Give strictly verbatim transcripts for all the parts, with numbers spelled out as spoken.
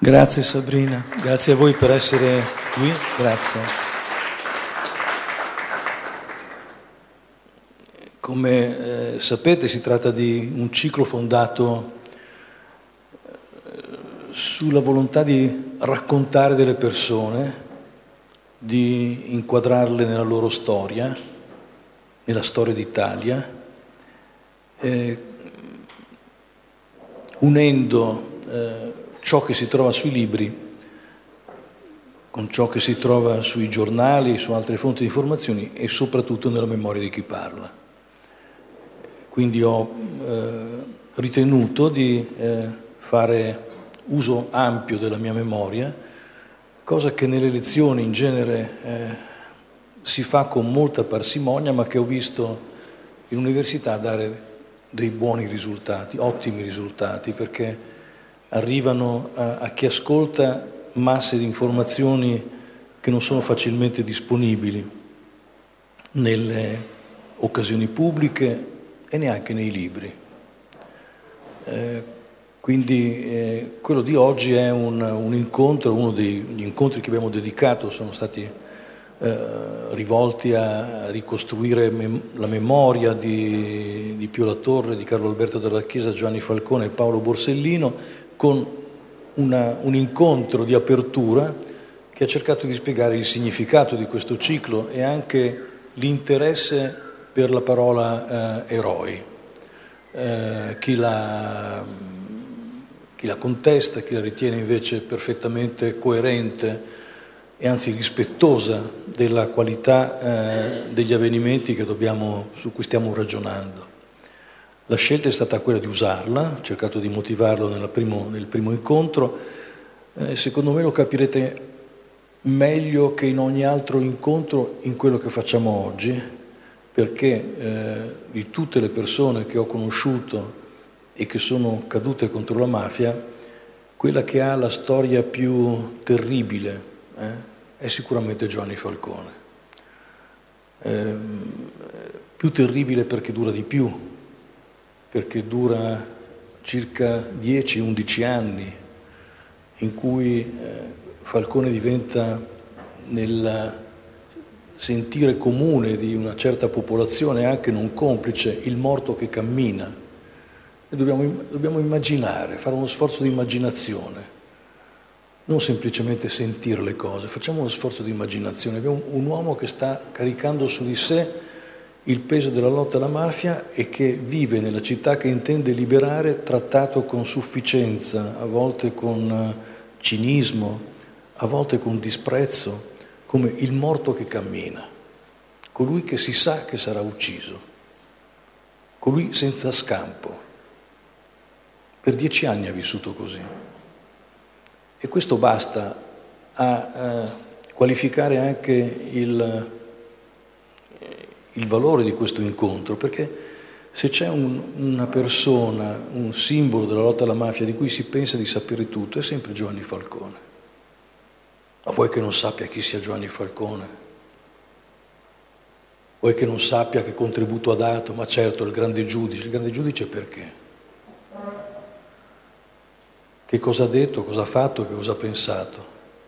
Grazie Sabrina, grazie a voi per essere qui, grazie. Come eh, sapete, si tratta di un ciclo fondato eh, sulla volontà di raccontare delle persone, di inquadrarle nella loro storia, nella storia d'Italia, eh, unendo eh, ciò che si trova sui libri con ciò che si trova sui giornali, su altre fonti di informazioni e soprattutto nella memoria di chi parla. Quindi ho eh, ritenuto di eh, fare uso ampio della mia memoria, cosa che nelle lezioni in genere eh, si fa con molta parsimonia, ma che ho visto in università dare dei buoni risultati, ottimi risultati, perché arrivano a, a chi ascolta masse di informazioni che non sono facilmente disponibili nelle occasioni pubbliche e neanche nei libri. Eh, quindi eh, quello di oggi è un, un incontro, uno degli incontri che abbiamo dedicato sono stati eh, rivolti a ricostruire mem- la memoria di, di Pio La Torre, di Carlo Alberto Dalla Chiesa, Giovanni Falcone e Paolo Borsellino, con una, un incontro di apertura che ha cercato di spiegare il significato di questo ciclo e anche l'interesse per la parola eh, eroi. Eh, chi, la, chi la contesta, chi la ritiene invece perfettamente coerente e anzi rispettosa della qualità eh, degli avvenimenti che dobbiamo, su cui stiamo ragionando. La scelta è stata quella di usarla, ho cercato di motivarlo nel primo, nel primo incontro, eh, secondo me lo capirete meglio che in ogni altro incontro in quello che facciamo oggi, perché eh, di tutte le persone che ho conosciuto e che sono cadute contro la mafia, quella che ha la storia più terribile eh, è sicuramente Giovanni Falcone. Eh, più terribile perché dura di più, perché dura circa dieci undici anni, in cui eh, Falcone diventa nel sentire comune di una certa popolazione, anche non complice, il morto che cammina. E dobbiamo, dobbiamo immaginare, fare uno sforzo di immaginazione, non semplicemente sentire le cose, facciamo uno sforzo di immaginazione. Abbiamo un uomo che sta caricando su di sé il peso della lotta alla mafia e che vive nella città che intende liberare, trattato con sufficienza, a volte con cinismo, a volte con disprezzo, come il morto che cammina, colui che si sa che sarà ucciso, colui senza scampo. Per dieci anni ha vissuto così. E questo basta a, a qualificare anche il il valore di questo incontro, perché se c'è un, una persona, un simbolo della lotta alla mafia di cui si pensa di sapere tutto, è sempre Giovanni Falcone. Ma vuoi che non sappia chi sia Giovanni Falcone? Vuoi che non sappia che contributo ha dato? Ma certo, il grande giudice. Il grande giudice perché? Che cosa ha detto, cosa ha fatto, che cosa ha pensato?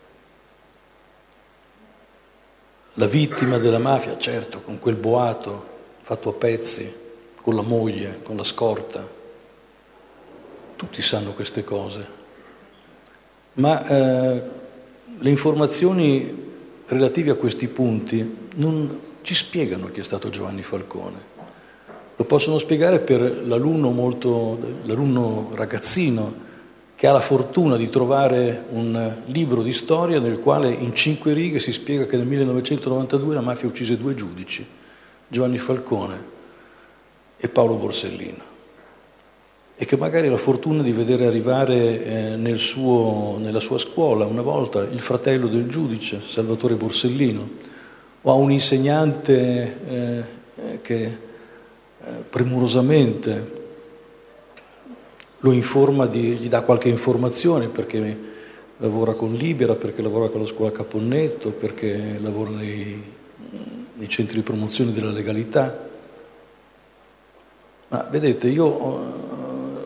La vittima della mafia, certo, con quel boato fatto a pezzi, con la moglie, con la scorta. Tutti sanno queste cose. Ma eh, le informazioni relative a questi punti non ci spiegano chi è stato Giovanni Falcone. Lo possono spiegare per l'alunno molto, l'alunno ragazzino, che ha la fortuna di trovare un libro di storia nel quale in cinque righe si spiega che nel millenovecentonovantadue la mafia uccise due giudici, Giovanni Falcone e Paolo Borsellino, e che magari ha la fortuna di vedere arrivare eh, nel suo, nella sua scuola una volta il fratello del giudice, Salvatore Borsellino, o ha un insegnante eh, che eh, premurosamente lo informa, di, gli dà qualche informazione perché lavora con Libera, perché lavora con la scuola Caponnetto, perché lavora nei, nei centri di promozione della legalità. Ma vedete, io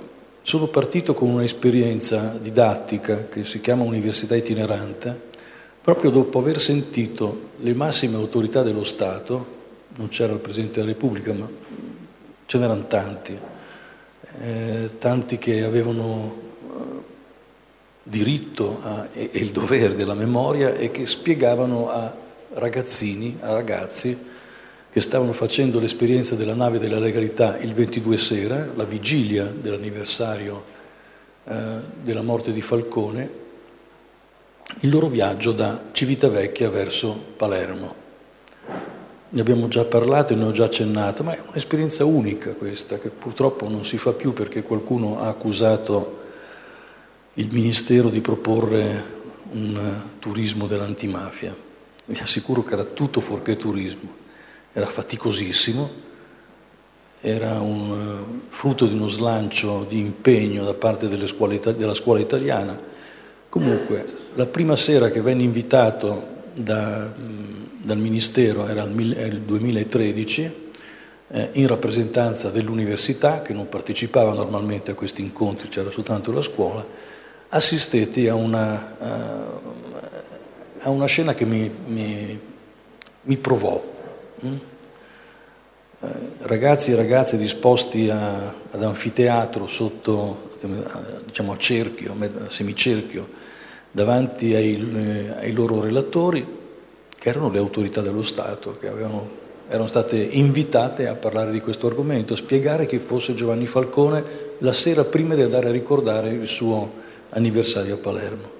sono partito con un'esperienza didattica che si chiama Università itinerante, proprio dopo aver sentito le massime autorità dello Stato. Non c'era il Presidente della Repubblica, ma ce n'erano tanti, eh, tanti che avevano eh, diritto a, e, e il dovere della memoria e che spiegavano a ragazzini, a ragazzi che stavano facendo l'esperienza della nave della legalità il ventidue sera, la vigilia dell'anniversario eh, della morte di Falcone, il loro viaggio da Civitavecchia verso Palermo. Ne abbiamo già parlato e ne ho già accennato, ma è un'esperienza unica questa, che purtroppo non si fa più perché qualcuno ha accusato il Ministero di proporre un turismo dell'antimafia. Vi assicuro che era tutto fuorché turismo, era faticosissimo, era un frutto di uno slancio di impegno da parte delle scuole, della scuola italiana. Comunque, la prima sera che venne invitato da, dal Ministero, era il duemilatredici, eh, in rappresentanza dell'università, che non partecipava normalmente a questi incontri, c'era soltanto la scuola, assistetti a una, uh, a una scena che mi, mi, mi provò. Mm? Eh, ragazzi e ragazze disposti a, ad anfiteatro sotto, diciamo a cerchio, a semicerchio, davanti ai, ai loro relatori, che erano le autorità dello Stato, che avevano, erano state invitate a parlare di questo argomento, a spiegare chi fosse Giovanni Falcone la sera prima di andare a ricordare il suo anniversario a Palermo.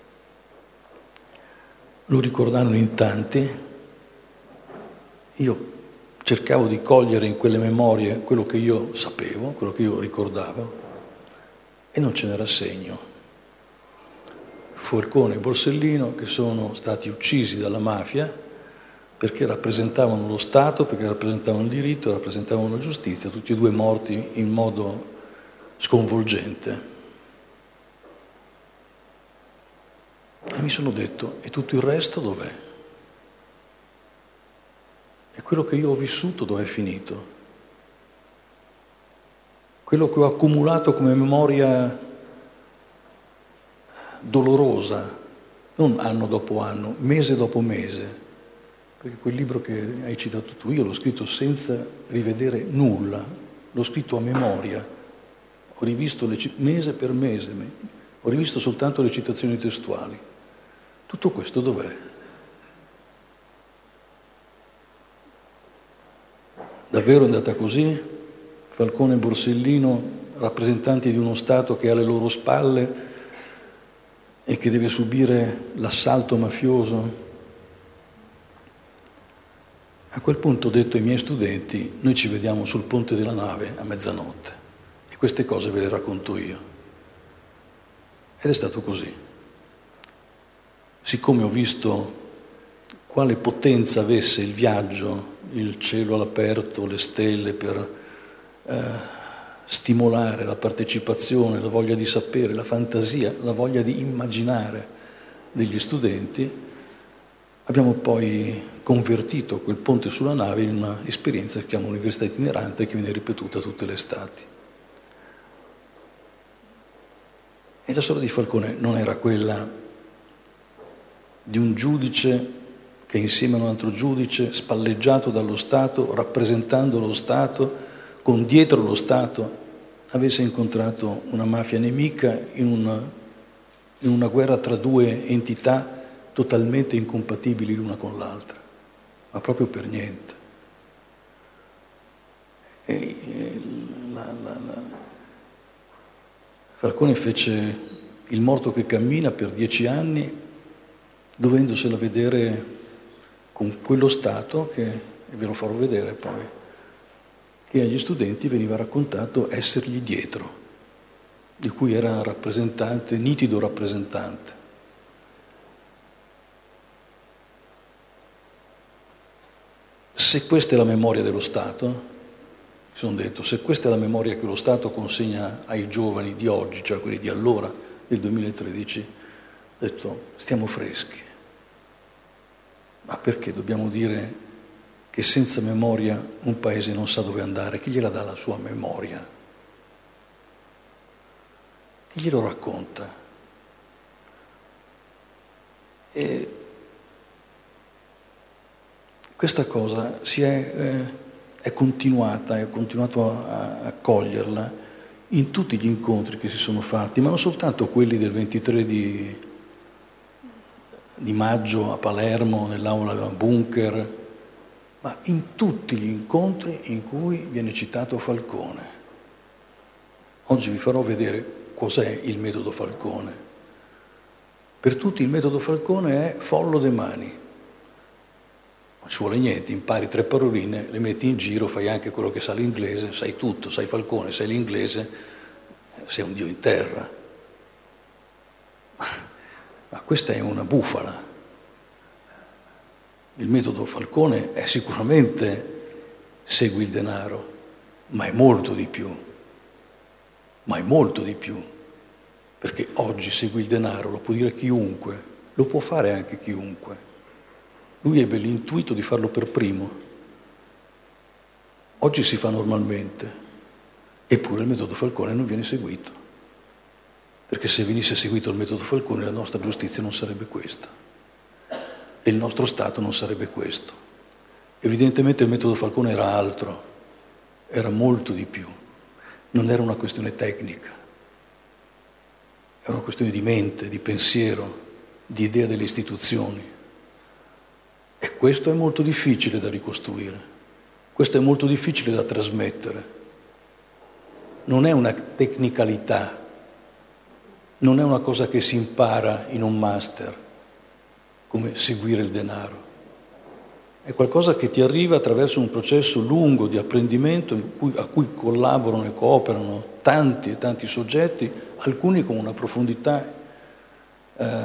Lo ricordarono in tanti. Io cercavo di cogliere in quelle memorie quello che io sapevo, quello che io ricordavo, e non ce n'era segno. Falcone e Borsellino, che sono stati uccisi dalla mafia perché rappresentavano lo Stato, perché rappresentavano il diritto, rappresentavano la giustizia, tutti e due morti in modo sconvolgente. E mi sono detto, e tutto il resto dov'è? E quello che io ho vissuto dov'è finito? Quello che ho accumulato come memoria dolorosa, non anno dopo anno, mese dopo mese, perché quel libro che hai citato tu, io l'ho scritto senza rivedere nulla, l'ho scritto a memoria, ho rivisto le, mese per mese, ho rivisto soltanto le citazioni testuali. Tutto questo dov'è? Davvero è andata così? Falcone e Borsellino, rappresentanti di uno Stato che ha alle loro spalle e che deve subire l'assalto mafioso? A quel punto ho detto ai miei studenti, noi ci vediamo sul ponte della nave a mezzanotte e queste cose ve le racconto io. Ed è stato così. Siccome ho visto quale potenza avesse il viaggio, il cielo all'aperto, le stelle per eh, stimolare la partecipazione, la voglia di sapere, la fantasia, la voglia di immaginare degli studenti, abbiamo poi convertito quel ponte sulla nave in una esperienza che si chiama Università itinerante, che viene ripetuta tutte le estati. E la storia di Falcone non era quella di un giudice che insieme a un altro giudice, spalleggiato dallo Stato, rappresentando lo Stato, con dietro lo Stato, avesse incontrato una mafia nemica in una, in una guerra tra due entità totalmente incompatibili l'una con l'altra, ma proprio per niente. E, e, la, la, la. Falcone fece Il morto che cammina per dieci anni, dovendosela vedere con quello Stato che, e ve lo farò vedere poi, che agli studenti veniva raccontato essergli dietro, di cui era rappresentante, nitido rappresentante. Se questa è la memoria dello Stato, mi sono detto, se questa è la memoria che lo Stato consegna ai giovani di oggi, cioè quelli di allora, del duemilatredici, ho detto, stiamo freschi. Ma perché dobbiamo dire che senza memoria un paese non sa dove andare? Chi gliela dà la sua memoria? Chi glielo racconta? E questa cosa si è, eh, è continuata, è continuato a, a coglierla in tutti gli incontri che si sono fatti, ma non soltanto quelli del ventitré di, di maggio a Palermo, nell'aula Bunker, ma in tutti gli incontri in cui viene citato Falcone. Oggi vi farò vedere cos'è il metodo Falcone. Per tutti il metodo Falcone è follo de mani. Non ci vuole niente, impari tre paroline, le metti in giro, fai anche quello che sa l'inglese, sai tutto, sai Falcone, sai l'inglese, sei un dio in terra. Ma, ma questa è una bufala. Il metodo Falcone è sicuramente segui il denaro, ma è molto di più, ma è molto di più, perché oggi segui il denaro, lo può dire chiunque, lo può fare anche chiunque. Lui ebbe l'intuito di farlo per primo. Oggi si fa normalmente, eppure il metodo Falcone non viene seguito, perché se venisse seguito il metodo Falcone la nostra giustizia non sarebbe questa. E il nostro Stato non sarebbe questo. Evidentemente il metodo Falcone era altro, era molto di più. Non era una questione tecnica, era una questione di mente, di pensiero, di idea delle istituzioni. E questo è molto difficile da ricostruire, questo è molto difficile da trasmettere. Non è una tecnicalità, non è una cosa che si impara in un master, come seguire il denaro. È qualcosa che ti arriva attraverso un processo lungo di apprendimento in cui, a cui collaborano e cooperano tanti e tanti soggetti, alcuni con una profondità eh,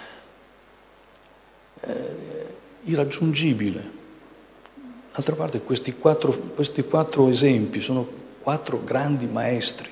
eh, irraggiungibile. D'altra parte questi quattro, questi quattro esempi sono quattro grandi maestri.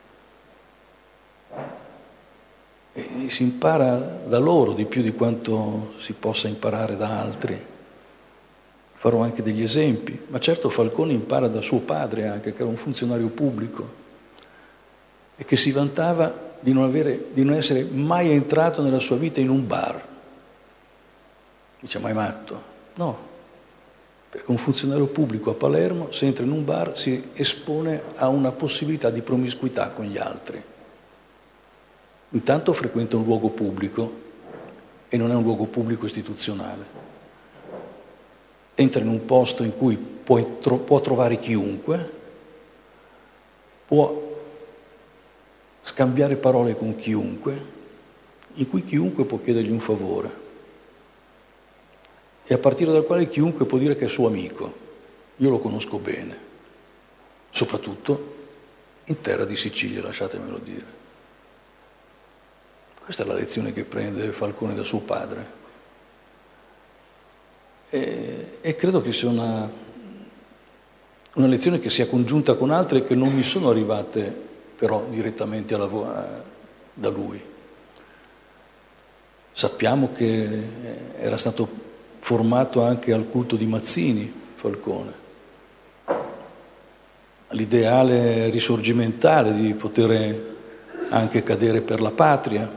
E si impara da loro di più di quanto si possa imparare da altri. Farò anche degli esempi, ma certo Falcone impara da suo padre anche, che era un funzionario pubblico e che si vantava di non, avere, di non essere mai entrato nella sua vita in un bar. Dice, ma è matto? No, perché un funzionario pubblico a Palermo, se entra in un bar, si espone a una possibilità di promiscuità con gli altri. Intanto frequenta un luogo pubblico e non è un luogo pubblico istituzionale. Entra in un posto in cui può, può trovare chiunque, può scambiare parole con chiunque, in cui chiunque può chiedergli un favore e a partire dal quale chiunque può dire che è suo amico. Io lo conosco bene, soprattutto in terra di Sicilia, lasciatemelo dire. Questa è la lezione che prende Falcone da suo padre. E, e credo che sia una, una lezione che sia congiunta con altre che non mi sono arrivate però direttamente alla, a, da lui. Sappiamo che era stato formato anche al culto di Mazzini, Falcone, all'ideale risorgimentale di poter anche cadere per la patria,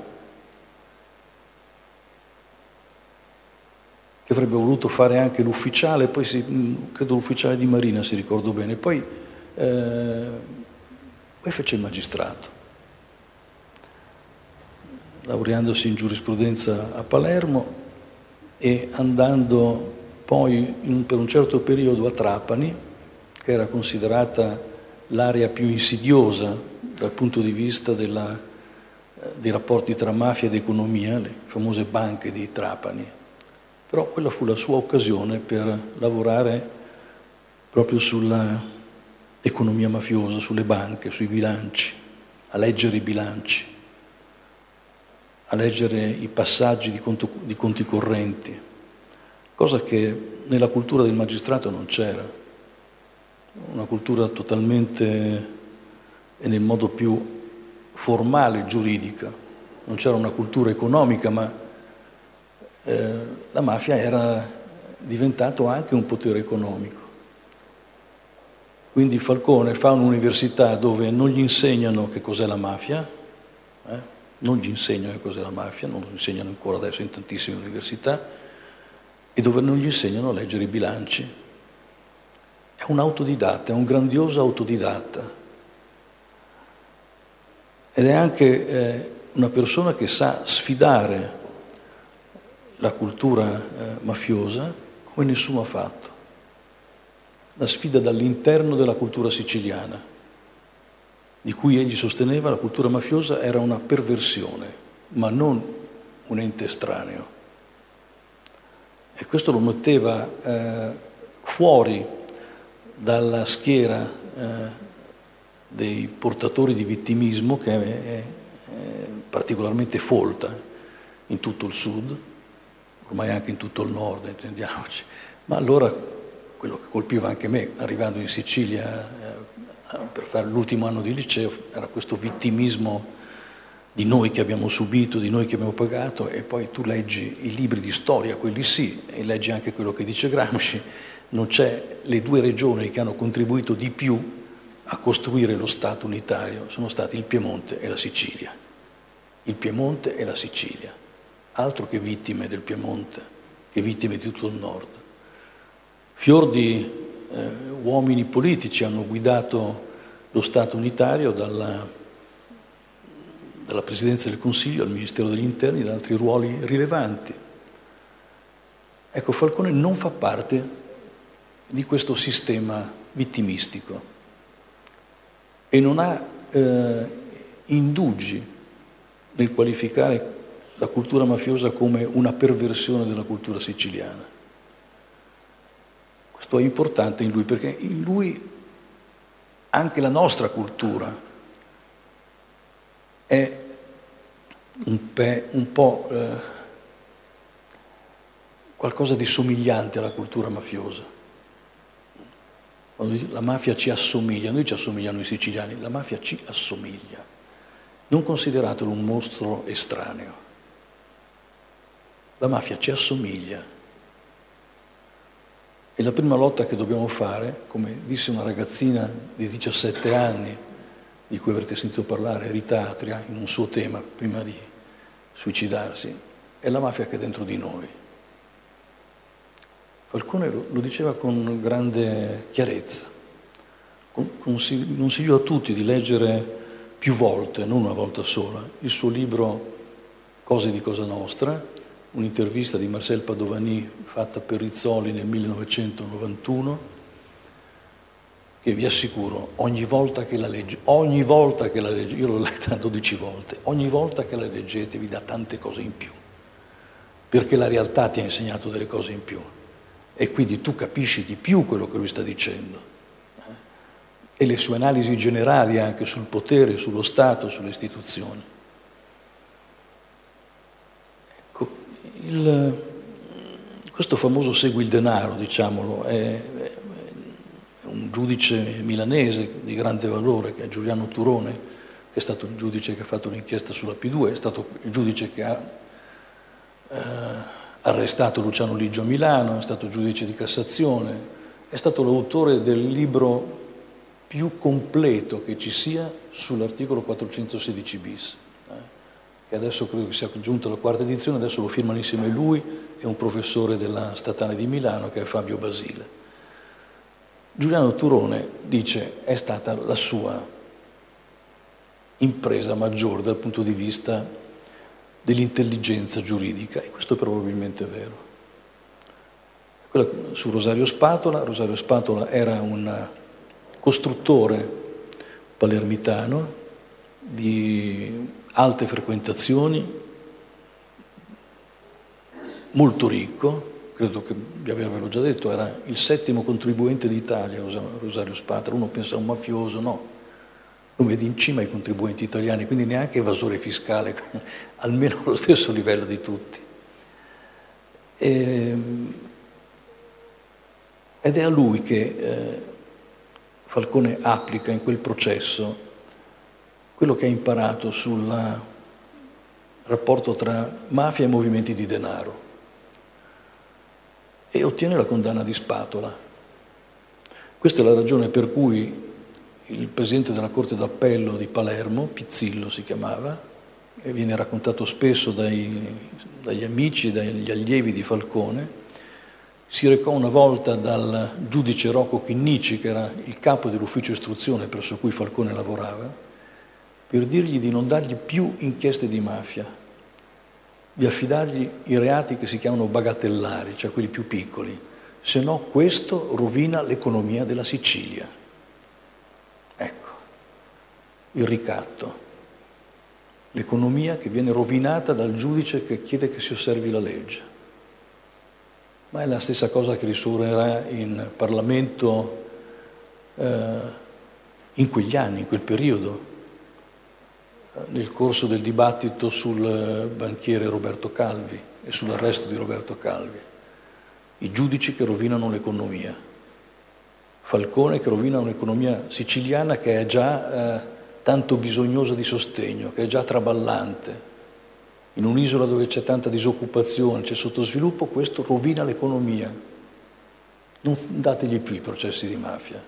che avrebbe voluto fare anche l'ufficiale, poi si, credo l'ufficiale di Marina, se ricordo bene, poi, eh, poi fece il magistrato, laureandosi in giurisprudenza a Palermo e andando poi in, per un certo periodo a Trapani, che era considerata l'area più insidiosa dal punto di vista della, dei rapporti tra mafia ed economia, le famose banche di Trapani. Però quella fu la sua occasione per lavorare proprio sulla economia mafiosa, sulle banche, sui bilanci, a leggere i bilanci, a leggere i passaggi di, conto, di conti correnti, cosa che nella cultura del magistrato non c'era, una cultura totalmente e nel modo più formale giuridica, non c'era una cultura economica, ma eh, la mafia era diventato anche un potere economico. Quindi Falcone fa un'università dove non gli insegnano che cos'è la mafia, eh? Non gli insegnano che cos'è la mafia, non lo insegnano ancora adesso in tantissime università, e dove non gli insegnano a leggere i bilanci. È un autodidatta, è un grandioso autodidatta. Ed è anche eh, una persona che sa sfidare la cultura eh, mafiosa come nessuno ha fatto. La sfida dall'interno della cultura siciliana, di cui egli sosteneva la cultura mafiosa era una perversione, ma non un ente estraneo. E questo lo metteva eh, fuori dalla schiera eh, dei portatori di vittimismo, che è, è, è particolarmente folta in tutto il sud, ormai anche in tutto il nord, intendiamoci. Ma allora quello che colpiva anche me, arrivando in Sicilia eh, per fare l'ultimo anno di liceo, era questo vittimismo di noi che abbiamo subito, di noi che abbiamo pagato, e poi tu leggi i libri di storia, quelli sì, e leggi anche quello che dice Gramsci, non c'è, le due regioni che hanno contribuito di più a costruire lo Stato unitario sono stati il Piemonte e la Sicilia. Il Piemonte e la Sicilia, altro che vittime del Piemonte, che vittime di tutto il nord. Fior di eh, uomini politici hanno guidato lo Stato unitario dalla, dalla Presidenza del Consiglio al Ministero degli Interni, da altri ruoli rilevanti. Ecco, Falcone non fa parte di questo sistema vittimistico e non ha eh, indugi nel qualificare la cultura mafiosa come una perversione della cultura siciliana. Questo è importante in lui, perché in lui anche la nostra cultura è un, pe, un po' eh, qualcosa di somigliante alla cultura mafiosa. Quando la mafia ci assomiglia, noi ci assomigliano i siciliani, la mafia ci assomiglia. Non consideratelo un mostro estraneo. La mafia ci assomiglia. E la prima lotta che dobbiamo fare, come disse una ragazzina di diciassette anni, di cui avrete sentito parlare, Rita Atria, in un suo tema, prima di suicidarsi, è la mafia che è dentro di noi. Falcone lo, lo diceva con grande chiarezza. Consiglio a tutti di leggere più volte, non una volta sola, il suo libro Cose di Cosa Nostra, un'intervista di Marcel Padovani fatta per Rizzoli nel millenovecentonovantuno, che vi assicuro, ogni volta che la legge, ogni volta che la legge, io l'ho letta dodici volte, ogni volta che la leggete vi dà tante cose in più, perché la realtà ti ha insegnato delle cose in più e quindi tu capisci di più quello che lui sta dicendo. E le sue analisi generali anche sul potere, sullo Stato, sulle istituzioni. Ecco, il, questo famoso Segui il denaro, diciamolo, è, è un giudice milanese di grande valore, che è Giuliano Turone, che è stato il giudice che ha fatto l'inchiesta sulla P due, è stato il giudice che ha eh, arrestato Luciano Liggio a Milano, è stato giudice di Cassazione, è stato l'autore del libro più completo che ci sia sull'articolo quattrocentosedici bis, eh, che adesso credo che sia giunta la quarta edizione, adesso lo firmano insieme lui e un professore della Statale di Milano che è Fabio Basile. Giuliano Turone dice è stata la sua impresa maggiore dal punto di vista dell'intelligenza giuridica, e questo probabilmente è vero. Quella su Rosario Spatola, Rosario Spatola era un costruttore palermitano di alte frequentazioni, molto ricco, credo che di avervelo già detto, era il settimo contribuente d'Italia, Rosario Spatola. Uno pensa a un mafioso, no, lo vedi in cima ai contribuenti italiani, quindi neanche evasore fiscale, almeno allo stesso livello di tutti. E, ed è a lui che eh, Falcone applica in quel processo quello che ha imparato sul rapporto tra mafia e movimenti di denaro e ottiene la condanna di Spatola. Questa è la ragione per cui il presidente della Corte d'Appello di Palermo, Pizzillo si chiamava, e viene raccontato spesso dai, dagli amici e dagli allievi di Falcone. Si recò una volta dal giudice Rocco Chinnici, che era il capo dell'ufficio istruzione presso cui Falcone lavorava, per dirgli di non dargli più inchieste di mafia, di affidargli i reati che si chiamano bagatellari, cioè quelli più piccoli, se no questo rovina l'economia della Sicilia. Ecco, il ricatto, l'economia che viene rovinata dal giudice che chiede che si osservi la legge. Ma è la stessa cosa che risuonerà in Parlamento eh, in quegli anni, in quel periodo, nel corso del dibattito sul banchiere Roberto Calvi e sull'arresto di Roberto Calvi. I giudici che rovinano l'economia. Falcone che rovina un'economia siciliana che è già eh, tanto bisognosa di sostegno, che è già traballante. In un'isola dove c'è tanta disoccupazione, c'è sottosviluppo, questo rovina l'economia. Non dategli più i processi di mafia.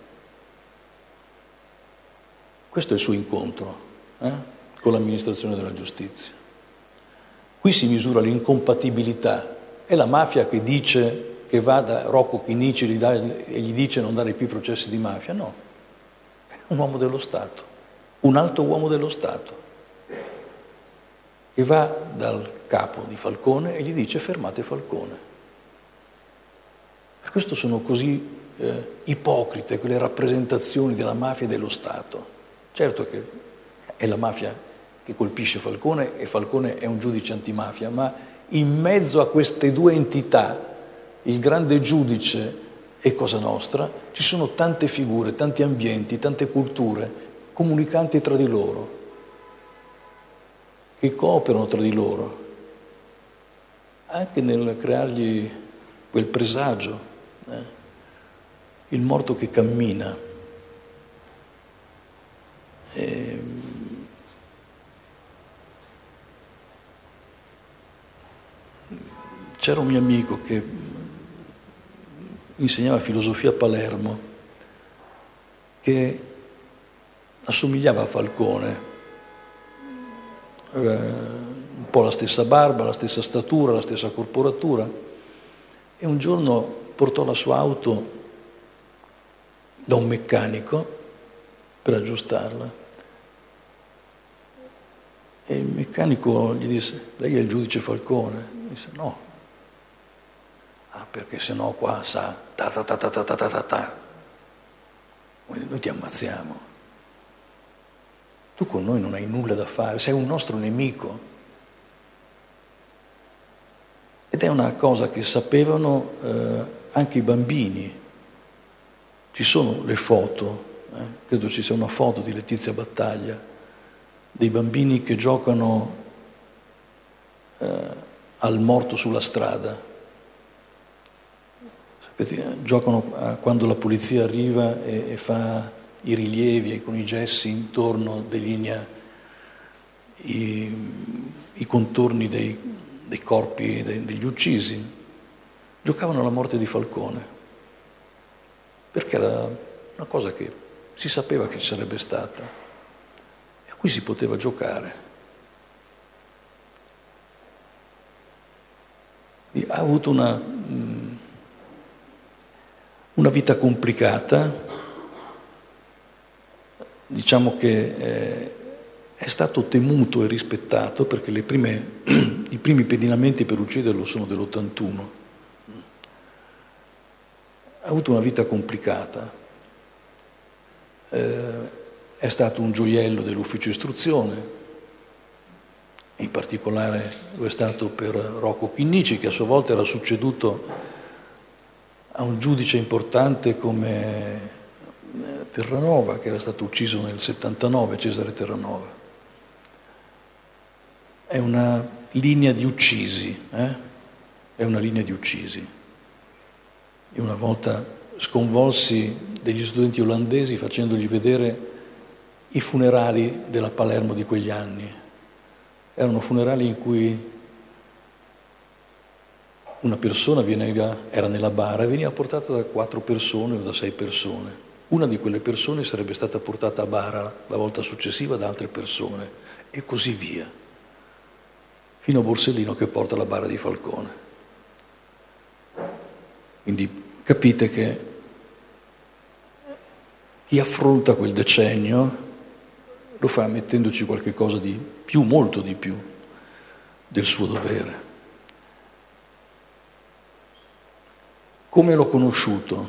Questo è il suo incontro eh, con l'amministrazione della giustizia. Qui si misura l'incompatibilità. È la mafia che dice che va da Rocco Chinnici e gli dice non dare più i processi di mafia? No, è un uomo dello Stato, un alto uomo dello Stato, che va dal capo di Falcone e gli dice fermate Falcone. Per questo sono così eh, ipocrite quelle rappresentazioni della mafia e dello Stato. Certo che è la mafia che colpisce Falcone e Falcone è un giudice antimafia, ma in mezzo a queste due entità, il grande giudice e Cosa Nostra, ci sono tante figure, tanti ambienti, tante culture, comunicanti tra di loro, che cooperano tra di loro, anche nel creargli quel presagio, eh? il morto che cammina. E... C'era un mio amico che insegnava filosofia a Palermo, che assomigliava a Falcone, un po' la stessa barba, la stessa statura, la stessa corporatura, e un giorno portò la sua auto da un meccanico per aggiustarla e il meccanico gli disse: lei è il giudice Falcone? Gli disse: no. Ah, perché sennò qua sa ta ta ta ta ta ta ta ta, noi ti ammazziamo. Tu con noi non hai nulla da fare, sei un nostro nemico. Ed è una cosa che sapevano eh, anche i bambini. Ci sono le foto, eh? credo ci sia una foto di Letizia Battaglia, dei bambini che giocano eh, al morto sulla strada. Sapete, giocano a, quando la polizia arriva e, e fa i rilievi e con i gessi intorno delinea i, i contorni dei, dei corpi dei, degli uccisi. Giocavano alla morte di Falcone, perché era una cosa che si sapeva che ci sarebbe stata e a cui si poteva giocare. E ha avuto una, una vita complicata. Diciamo che eh, è stato temuto e rispettato perché le prime, i primi pedinamenti per ucciderlo sono dell'ottantuno. Ha avuto una vita complicata. Eh, è stato un gioiello dell'ufficio istruzione, in particolare lo è stato per Rocco Chinnici, che a sua volta era succeduto a un giudice importante come Terranova, che era stato ucciso nel settantanove, Cesare Terranova. È una linea di uccisi, eh? È una linea di uccisi. Io una volta sconvolsi degli studenti olandesi facendogli vedere i funerali della Palermo di quegli anni. Erano funerali in cui una persona veniva, era nella bara e veniva portata da quattro persone o da sei persone. Una di quelle persone sarebbe stata portata a bara la volta successiva da altre persone e così via. fino a Borsellino che porta la bara di Falcone. Quindi capite che chi affronta quel decennio lo fa mettendoci qualche cosa di più, molto di più, del suo dovere. Come l'ho conosciuto?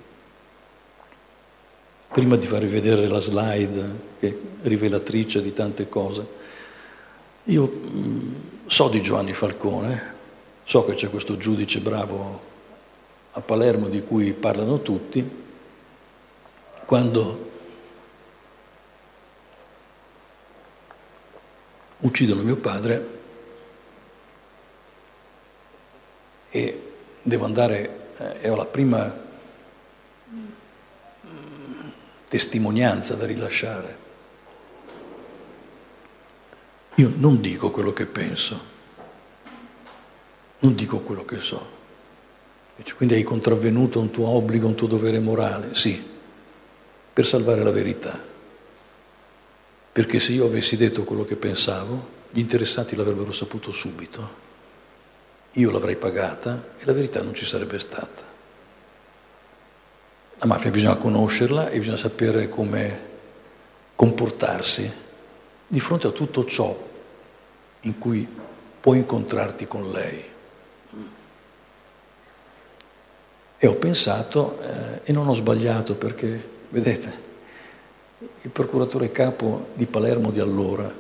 Prima di farvi vedere la slide, che è rivelatrice di tante cose, io mh, so di Giovanni Falcone, so che c'è questo giudice bravo a Palermo di cui parlano tutti. Quando uccidono mio padre e devo andare, eh, ho la prima testimonianza da rilasciare. Io non dico quello che penso, non dico quello che so. Quindi hai contravvenuto un tuo obbligo, un tuo dovere morale? Sì, per salvare la verità. Perché se io avessi detto quello che pensavo, gli interessati l'avrebbero saputo subito. Io l'avrei pagata e la verità non ci sarebbe stata. La mafia bisogna conoscerla e bisogna sapere come comportarsi di fronte a tutto ciò in cui puoi incontrarti con lei. E ho pensato, eh, e non ho sbagliato perché, vedete, il procuratore capo di Palermo di allora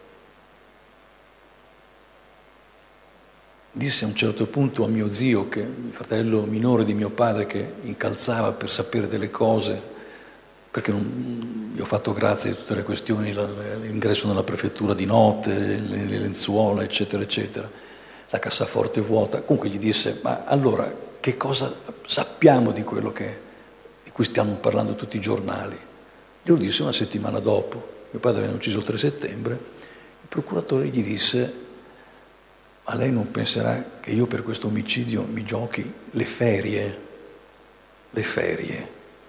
disse a un certo punto a mio zio, che il fratello minore di mio padre, che incalzava per sapere delle cose, perché non, gli ho fatto grazia di tutte le questioni, l'ingresso nella prefettura di notte, le, le lenzuola, eccetera, eccetera, la cassaforte vuota. Comunque gli disse, ma allora che cosa sappiamo di quello che, di cui stiamo parlando tutti i giornali? Glielo disse una settimana dopo, mio padre venne ucciso il tre settembre, il procuratore gli disse, ma lei non penserà che io per questo omicidio mi giochi le ferie, le ferie,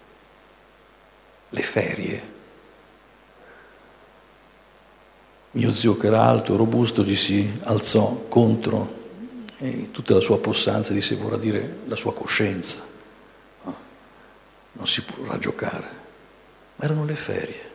le ferie. Mio zio, che era alto e robusto, gli si alzò contro e tutta la sua possanza disse, vorrà dire la sua coscienza. No, non si potrà giocare, ma erano le ferie.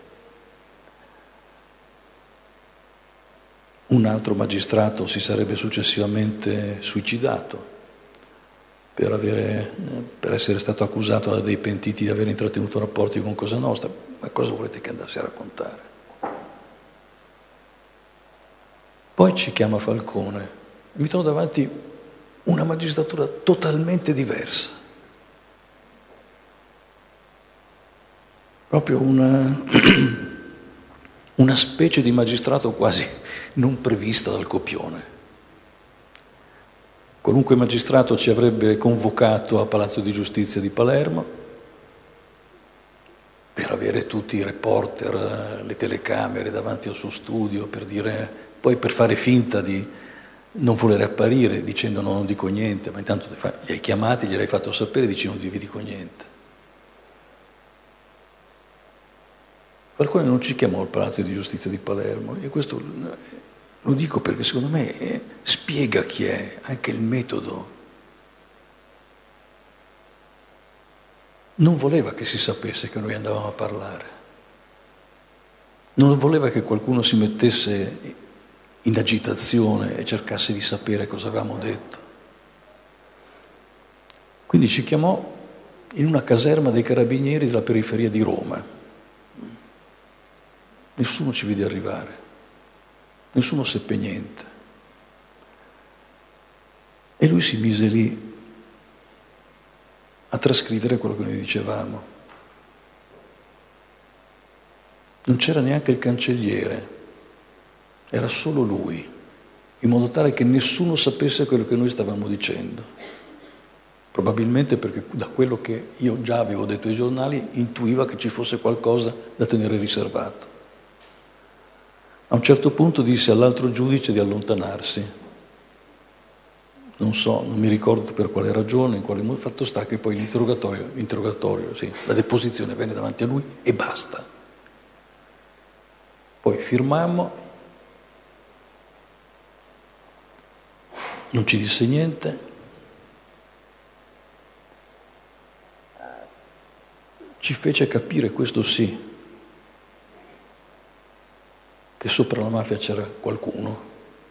Un altro magistrato si sarebbe successivamente suicidato per, avere, per essere stato accusato da dei pentiti di aver intrattenuto rapporti con Cosa Nostra. Ma cosa volete che andassi a raccontare? Poi ci chiama Falcone e mi trovo davanti una magistratura totalmente diversa. Proprio una, una specie di magistrato quasi non prevista dal copione. Qualunque magistrato ci avrebbe convocato a Palazzo di Giustizia di Palermo per avere tutti i reporter, le telecamere davanti al suo studio, per dire, poi per fare finta di non voler apparire dicendo no, non dico niente, ma intanto li hai chiamati, gliel'hai fatto sapere e dici non vi dico niente. Falcone non ci chiamò al Palazzo di Giustizia di Palermo e questo lo dico perché secondo me eh, spiega chi è, anche il metodo. Non voleva che si sapesse che noi andavamo a parlare, non voleva che qualcuno si mettesse in agitazione e cercasse di sapere cosa avevamo detto. Quindi ci chiamò in una caserma dei carabinieri della periferia di Roma. Nessuno ci vide arrivare, nessuno seppe niente. E lui si mise lì a trascrivere quello che noi dicevamo. Non c'era neanche il cancelliere, era solo lui, in modo tale che nessuno sapesse quello che noi stavamo dicendo. Probabilmente perché da quello che io già avevo detto ai giornali intuiva che ci fosse qualcosa da tenere riservato. A un certo punto disse all'altro giudice di allontanarsi. Non so, non mi ricordo per quale ragione, in quale modo, fatto sta che poi l'interrogatorio, l'interrogatorio, sì, la deposizione venne davanti a lui e basta. Poi firmammo, non ci disse niente, ci fece capire, questo sì, che sopra la mafia c'era qualcuno,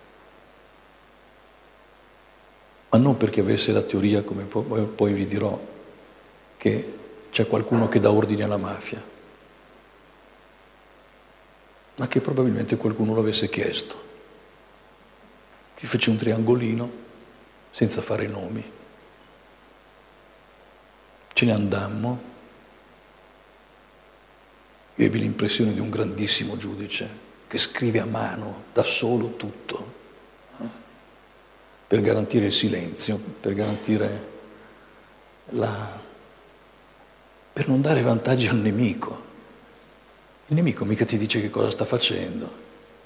ma non perché avesse la teoria, come poi, poi vi dirò, che c'è qualcuno che dà ordine alla mafia, ma che probabilmente qualcuno lo avesse chiesto. Ci fece un triangolino senza fare nomi. Ce ne andammo. Io ebbi l'impressione di un grandissimo giudice che scrive a mano, da solo tutto, eh? per garantire il silenzio, per garantire la... per non dare vantaggi al nemico. Il nemico mica ti dice che cosa sta facendo.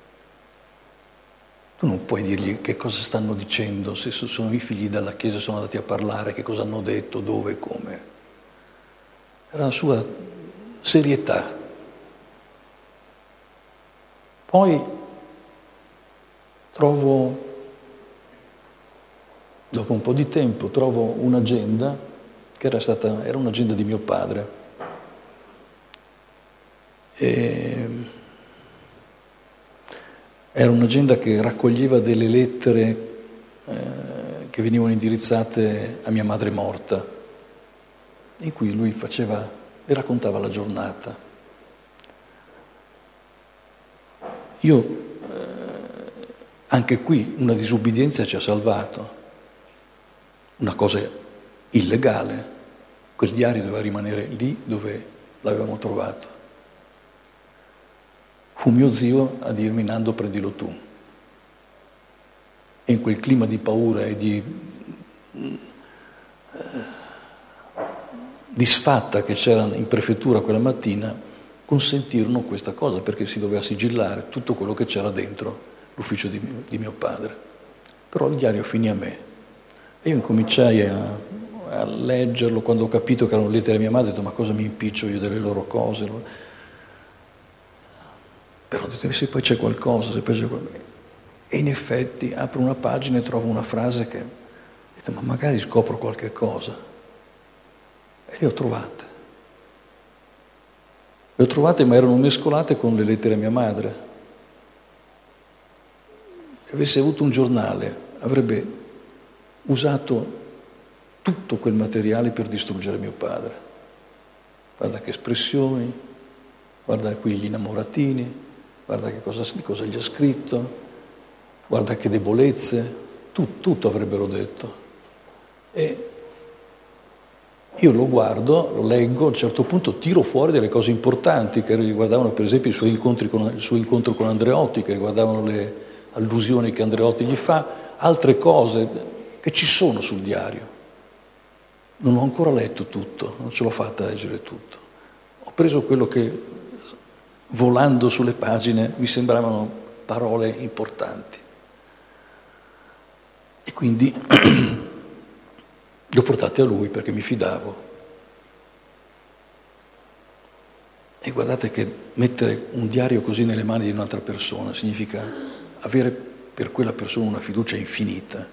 Tu non puoi dirgli che cosa stanno dicendo, se sono i figli dalla chiesa, sono andati a parlare, che cosa hanno detto, dove, come. Era la sua serietà. Poi trovo, dopo un po' di tempo, trovo un'agenda che era stata, era un'agenda di mio padre. E era un'agenda che raccoglieva delle lettere eh, che venivano indirizzate a mia madre morta, in cui lui faceva e raccontava la giornata. Io, eh, anche qui, una disubbidienza ci ha salvato, una cosa illegale. Quel diario doveva rimanere lì dove l'avevamo trovato. Fu mio zio a dirmi: Nando, prendilo tu. E in quel clima di paura e di eh, disfatta che c'era in prefettura quella mattina, consentirono questa cosa, perché si doveva sigillare tutto quello che c'era dentro l'ufficio di mio, di mio padre. Però il diario finì a me. E io incominciai a, a leggerlo. Quando ho capito che erano lettere a mia madre, ho detto: ma cosa mi impiccio io delle loro cose? Però ho detto: se poi c'è qualcosa, se poi c'è qualcosa. E in effetti apro una pagina e trovo una frase che, ho detto, ma magari scopro qualche cosa. E le ho trovate. Le ho trovate, ma erano mescolate con le lettere a mia madre. Se avesse avuto un giornale, avrebbe usato tutto quel materiale per distruggere mio padre. Guarda che espressioni, guarda qui gli innamoratini, guarda che cosa, di cosa gli ha scritto, guarda che debolezze, tu, tutto avrebbero detto. E io lo guardo, lo leggo, a un certo punto tiro fuori delle cose importanti che riguardavano per esempio i suoi incontri con, il suo incontro con Andreotti, che riguardavano le allusioni che Andreotti gli fa, altre cose che ci sono sul diario. Non ho ancora letto tutto, non ce l'ho fatta a leggere tutto. Ho preso quello che, volando sulle pagine, mi sembravano parole importanti. E quindi li ho portati a lui perché mi fidavo. E guardate che mettere un diario così nelle mani di un'altra persona significa avere per quella persona una fiducia infinita.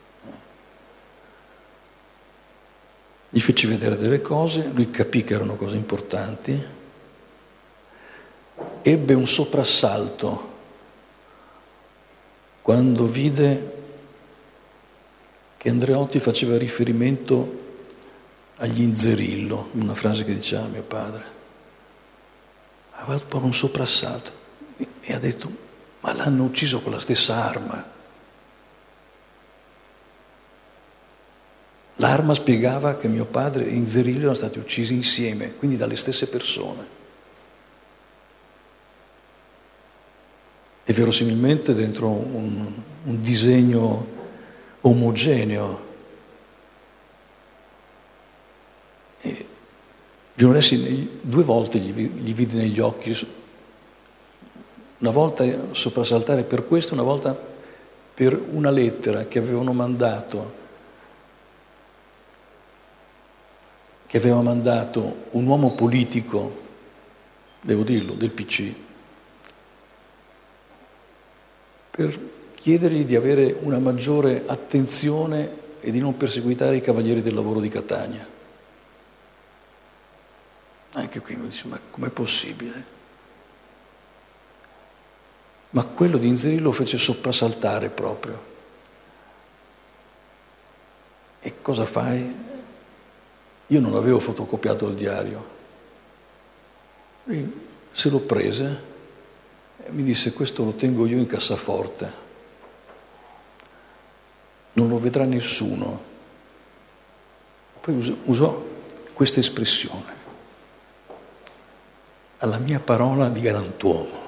Gli feci vedere delle cose, lui capì che erano cose importanti, ebbe un soprassalto quando vide che Andreotti faceva riferimento agli Inzerillo, una frase che diceva mio padre. Aveva proprio un soprassalto e ha detto: ma l'hanno ucciso con la stessa arma. L'arma spiegava che mio padre e Inzerillo erano stati uccisi insieme, quindi dalle stesse persone. E verosimilmente dentro un, un disegno omogeneo. E Giovanessi due volte gli, gli vidi negli occhi, una volta soprassaltare per questo, una volta per una lettera che avevano mandato, che aveva mandato un uomo politico, devo dirlo, del P C, per chiedergli di avere una maggiore attenzione e di non perseguitare i cavalieri del lavoro di Catania. Anche qui mi dice, ma com'è possibile? Ma quello di Inzerì lo fece soprassaltare proprio. E cosa fai? Io non avevo fotocopiato il diario. Lui se lo prese e mi disse, questo lo tengo io in cassaforte. Non lo vedrà nessuno. Poi usò questa espressione. Alla mia parola di galantuomo.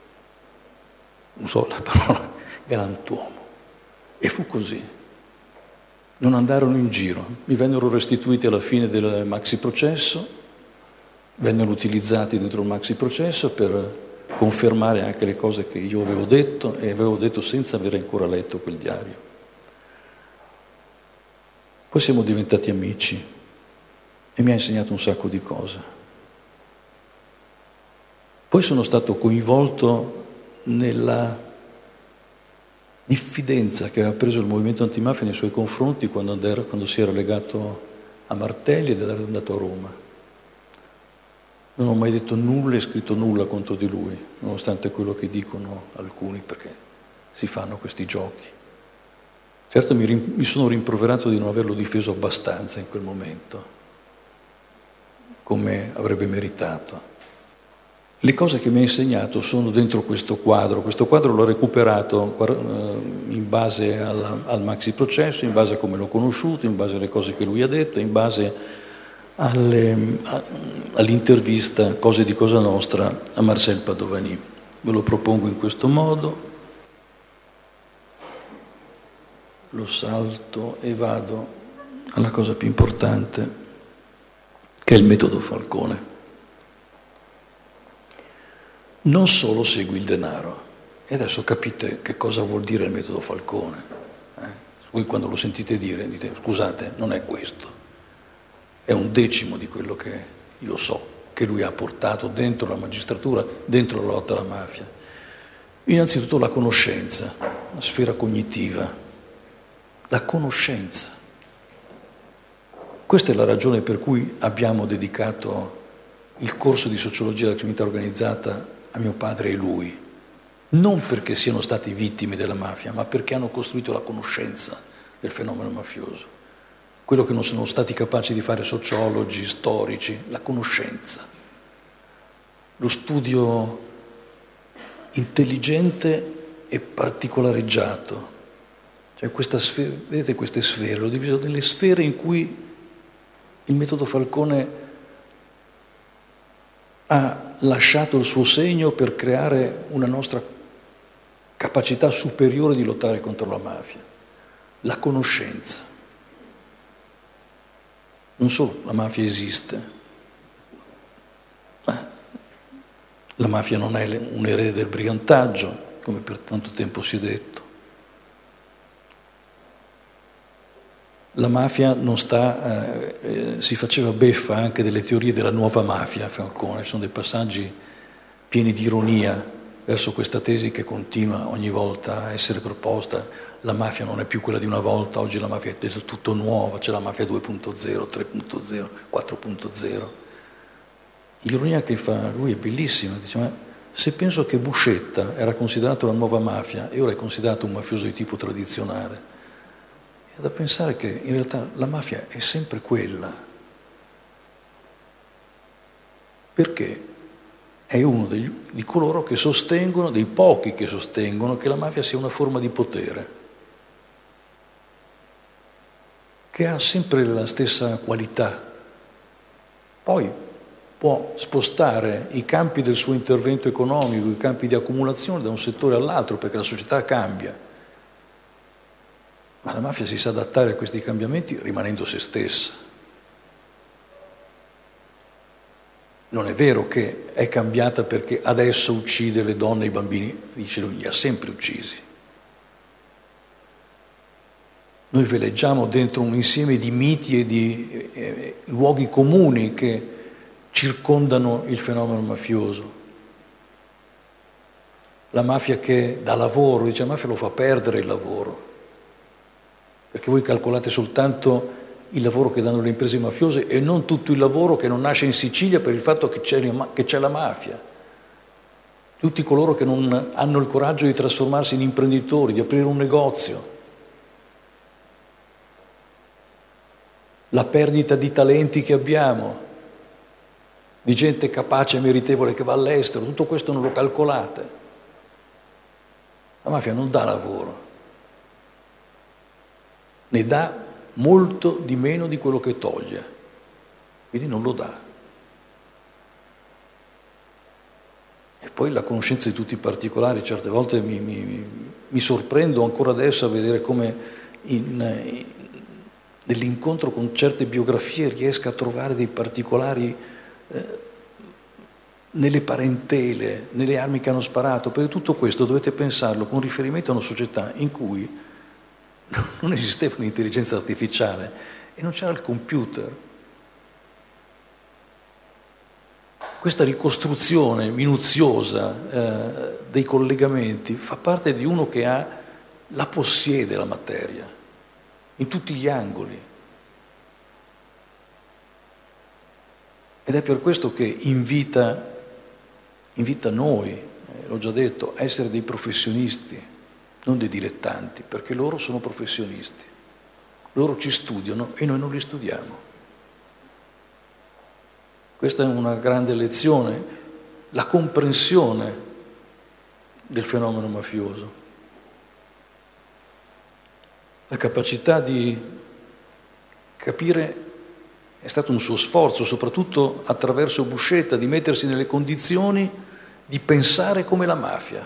Usò la parola galantuomo. E fu così. Non andarono in giro. Mi vennero restituiti alla fine del maxi processo, vennero utilizzati dentro il maxi processo per confermare anche le cose che io avevo detto e avevo detto senza aver ancora letto quel diario. Poi siamo diventati amici e mi ha insegnato un sacco di cose. Poi sono stato coinvolto nella diffidenza che aveva preso il movimento antimafia nei suoi confronti quando, era, quando si era legato a Martelli ed era andato a Roma. Non ho mai detto nulla e scritto nulla contro di lui, nonostante quello che dicono alcuni, perché si fanno questi giochi. Certo mi, rim- mi sono rimproverato di non averlo difeso abbastanza in quel momento, come avrebbe meritato. Le cose che mi ha insegnato sono dentro questo quadro. Questo quadro l'ho recuperato in base alla, al maxi processo, in base a come l'ho conosciuto, in base alle cose che lui ha detto, in base alle, a, all'intervista Cose di Cosa Nostra a Marcel Padovani. Ve lo propongo in questo modo. Lo salto e vado alla cosa più importante, che è il metodo Falcone. Non solo segui il denaro, e adesso capite che cosa vuol dire il metodo Falcone. Eh? Voi quando lo sentite dire dite, scusate, non è questo, è un decimo di quello che io so, che lui ha portato dentro la magistratura, dentro la lotta alla mafia. Innanzitutto la conoscenza, la sfera cognitiva, la conoscenza. Questa è la ragione per cui abbiamo dedicato il corso di sociologia della criminalità organizzata a mio padre e lui, non perché siano stati vittime della mafia, ma perché hanno costruito la conoscenza del fenomeno mafioso. Quello che non sono stati capaci di fare sociologi, storici, la conoscenza. Lo studio intelligente e particolareggiato. Cioè questa sfera, vedete queste sfere, l'ho diviso nelle sfere in cui il metodo Falcone ha lasciato il suo segno per creare una nostra capacità superiore di lottare contro la mafia. La conoscenza. Non solo la mafia esiste, ma la mafia non è un erede del brigantaggio, come per tanto tempo si è detto. La mafia non sta, eh, eh, si faceva beffa anche delle teorie della nuova mafia, Falcone, ci sono dei passaggi pieni di ironia verso questa tesi che continua ogni volta a essere proposta. La mafia non è più quella di una volta, oggi la mafia è del tutto nuova, c'è la mafia due punto zero, tre punto zero, quattro punto zero. L'ironia che fa lui è bellissima, dice, ma se penso che Buscetta era considerato la nuova mafia e ora è considerato un mafioso di tipo tradizionale, è da pensare che in realtà la mafia è sempre quella. Perché è uno degli, di coloro che sostengono, dei pochi che sostengono, che la mafia sia una forma di potere, che ha sempre la stessa qualità. Poi può spostare i campi del suo intervento economico, i campi di accumulazione da un settore all'altro, perché la società cambia. Ma la mafia si sa adattare a questi cambiamenti rimanendo se stessa. Non è vero che è cambiata perché adesso uccide le donne e i bambini, dice lui, li ha sempre uccisi. Noi veleggiamo dentro un insieme di miti e di eh, luoghi comuni che circondano il fenomeno mafioso. la mafia che dà lavoro, dice la mafia lo fa perdere il lavoro, perché voi calcolate soltanto il lavoro che danno le imprese mafiose e non tutto il lavoro che non nasce in Sicilia per il fatto che c'è, che c'è la mafia. Tutti coloro che non hanno il coraggio di trasformarsi in imprenditori, di aprire un negozio. La perdita di talenti che abbiamo, di gente capace e meritevole che va all'estero, tutto questo non lo calcolate. La mafia non dà lavoro, ne dà molto di meno di quello che toglie, quindi non lo dà. E poi la conoscenza di tutti i particolari, certe volte mi, mi, mi sorprendo ancora adesso a vedere come in, in, nell'incontro con certe biografie riesca a trovare dei particolari eh, nelle parentele, nelle armi che hanno sparato, perché tutto questo dovete pensarlo con riferimento a una società in cui non esisteva l'intelligenza artificiale e non c'era il computer. Questa ricostruzione minuziosa eh, dei collegamenti fa parte di uno che ha, la possiede la materia, in tutti gli angoli. Ed è per questo che invita, invita noi, eh, l'ho già detto, a essere dei professionisti, non dei dilettanti, perché loro sono professionisti. Loro ci studiano e noi non li studiamo. Questa è una grande lezione, la comprensione del fenomeno mafioso, la capacità di capire, è stato un suo sforzo, soprattutto attraverso Buscetta, di mettersi nelle condizioni di pensare come la mafia.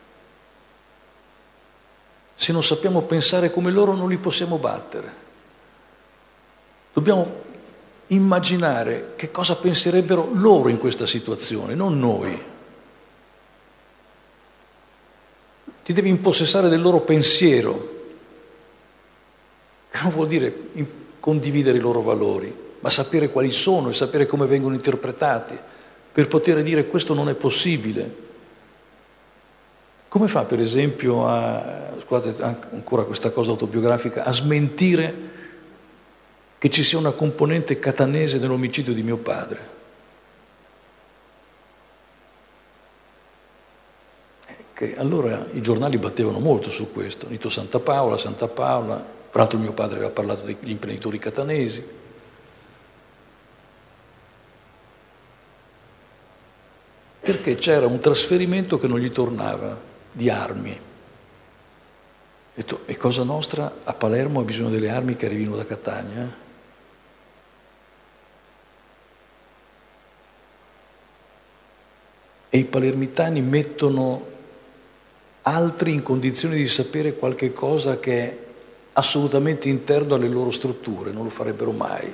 Se non sappiamo pensare come loro non li possiamo battere. Dobbiamo immaginare che cosa penserebbero loro in questa situazione, non noi. Ti devi impossessare del loro pensiero, che non vuol dire condividere i loro valori, ma sapere quali sono e sapere come vengono interpretati, per poter dire questo non è possibile. Come fa per esempio a, scusate ancora questa cosa autobiografica, a smentire che ci sia una componente catanese nell'omicidio di mio padre? Che allora i giornali battevano molto su questo, Nito Santa Paola, Santa Paola, tra l'altro mio padre aveva parlato degli imprenditori catanesi. Perché c'era un trasferimento che non gli tornava di armi. Ha detto, e Cosa Nostra a Palermo ha bisogno delle armi che arrivino da Catania? E i palermitani mettono altri in condizioni di sapere qualche cosa che è assolutamente interno alle loro strutture, non lo farebbero mai.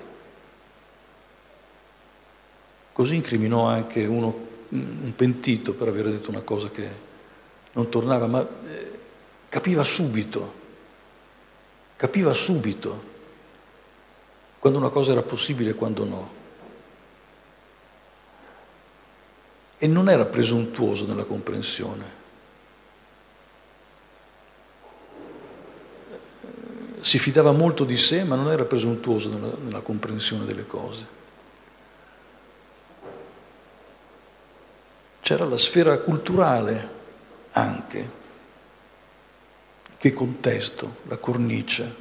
Così incriminò anche uno, un pentito, per aver detto una cosa che non tornava, ma eh, capiva subito, capiva subito quando una cosa era possibile e quando no. E non era presuntuoso nella comprensione. Si fidava molto di sé, ma non era presuntuoso nella, nella comprensione delle cose. C'era la sfera culturale anche. Che contesto, la cornice.